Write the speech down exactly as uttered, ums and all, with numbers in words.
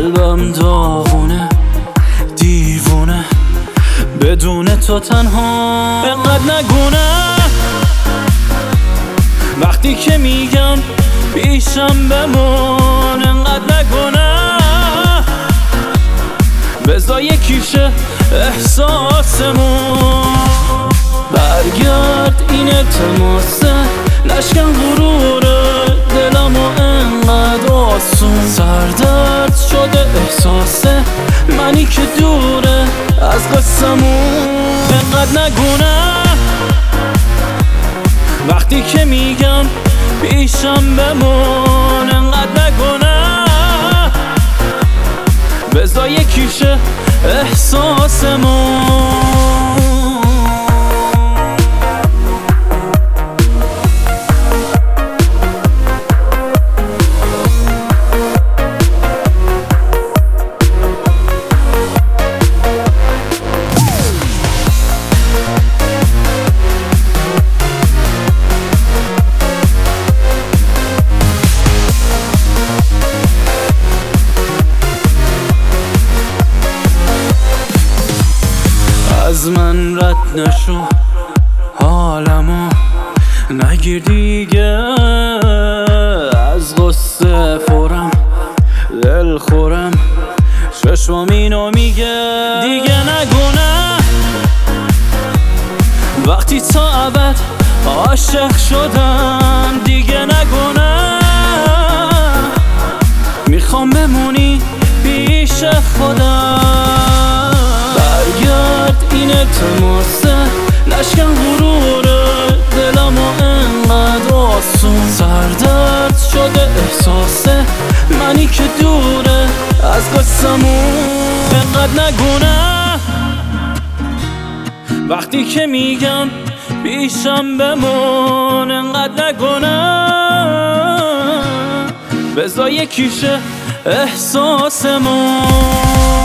قلبم داغونه دیوونه بدون تو تنها انقدر نگونه وقتی که میگم پیشم بمون انقدر نگونه بذار یکیشه احساسمون برگرد این التماسه نشکن غرور دلمو انقدر آسون سردرد شده احساسه منی که دوره از قصمون انقدر نگونه وقتی که میگم پیشم بمون انقدر نگونه بذار یکیشه احساسمون از من رد نشو حالمو نگیر دیگه از غصه فورم دل خورم چشمام اینو میگه دیگه نگونه وقتی تا ابد عاشق شدم دیگه نگونه میخوام بمونی پیش خودم برگرد این التماسه نشکن غرور دلمو انقدر آسون سردرد شده احساسه منی که دوره از قصمون انقدر نگونه وقتی که میگم پیشم بمون انقدر نگونه بذار یکیشه احساسمون